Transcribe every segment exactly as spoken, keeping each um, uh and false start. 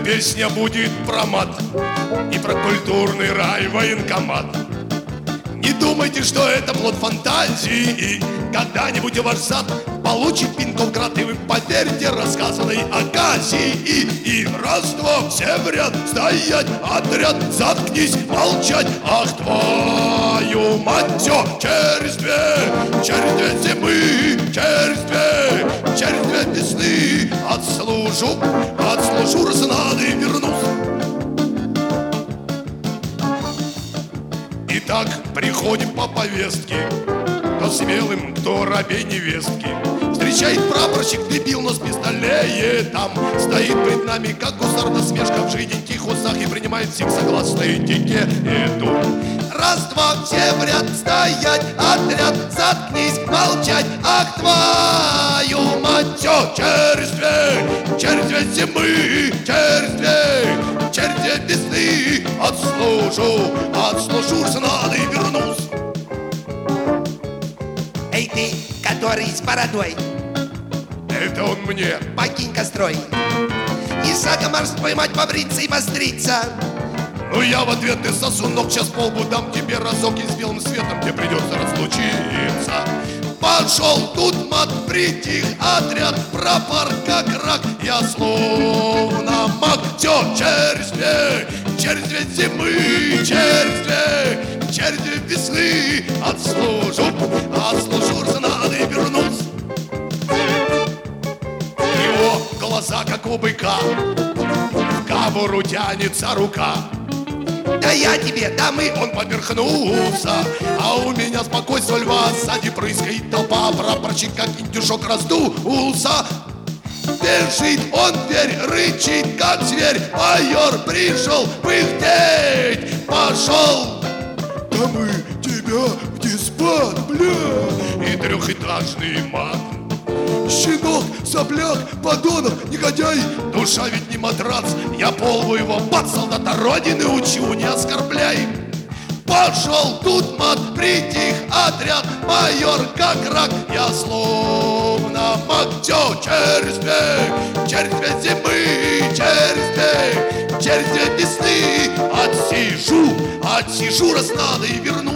песня будет про мат и про культурный рай военкомат. Не думайте, что это плод фантазии, и когда-нибудь ваш зад получит пинков град, и вы поверите рассказанной Аказии. И, и раз, два, все в ряд, стоять, отряд, заткнись, молчать. Ах, твою мать, все, через две, через две зимы, через две, через две весны отслужу, отслужу разнады и вернусь. Итак, приходим по повестке, кто смелым, кто рабей невестки. Встречает прапорщик, дебил, но с пистолетом. Стоит пред нами, как гусар, насмешка в жиденьких усах, и принимает всех согласно этикету. Раз, два, все в ряд, стоять, отряд, заткнись, молчать. Ах, твою мать, все, через две, через две зимы, через две, через две весны отслужу, отслужу разнады и вернусь. Эй ты, который с бородой, это он мне. покинь-ка строй. И шагом марш поймать, побриться и востриться. Ну я в ответ и сосунок, сейчас полбу дам тебе разок, и с белым светом тебе придется разлучиться. Пошел тут мат, притих отряд, прапор как рак, я словно маг. Все, через две, через две зимы, через две, через две весны отслужу, отслужу разнады и вернусь. Его глаза, как у быка, в кобуру тянется рука. Да я тебе, да мы. Он поперхнулся, а у меня спокойствие льва. Сзади прыскает толпа, прапорщик как индюшок раздулся. Бежит он в дверь, рычит как зверь. Майор пришел пыхтеть, пошел. Да мы тебя в диспат, бля. И трехэтажный мат. Щенок, сопляк, подонок, негодяй. Душа ведь не матрац. Я полву его, бац, солдата родины учу, не оскорбляй. Пошел тут мат, притих отряд, майор как рак, я словно маг. Все, через две, через две зимы, через две, через две весны отсижу, отсижу разнады и вернусь.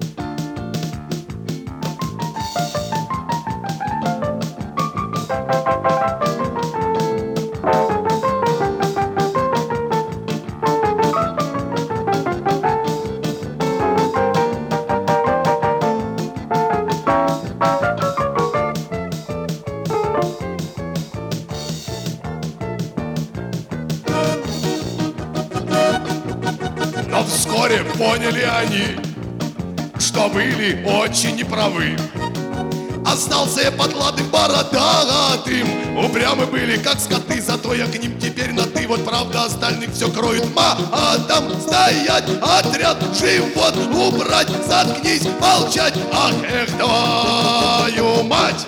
Но вскоре поняли они, что были очень неправы. Остался я потлатым бородатым. Упрямы были, как скоты, зато я к ним теперь на ты. Вот правда остальных все кроет матом. Стоять, отряд, живот убрать, заткнись, молчать. Ах, эх, твою мать!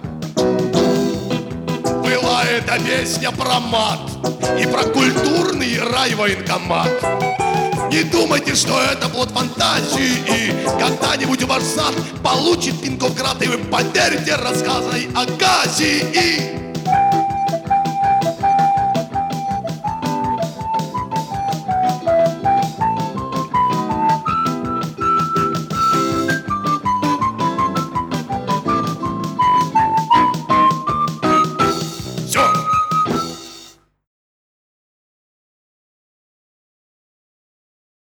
Была эта песня про мат и про культурный рай военкомат. Не думайте, что это плод фантазии, и когда-нибудь ваш зад получит пинков град, и вы поверите рассказанной Аказии.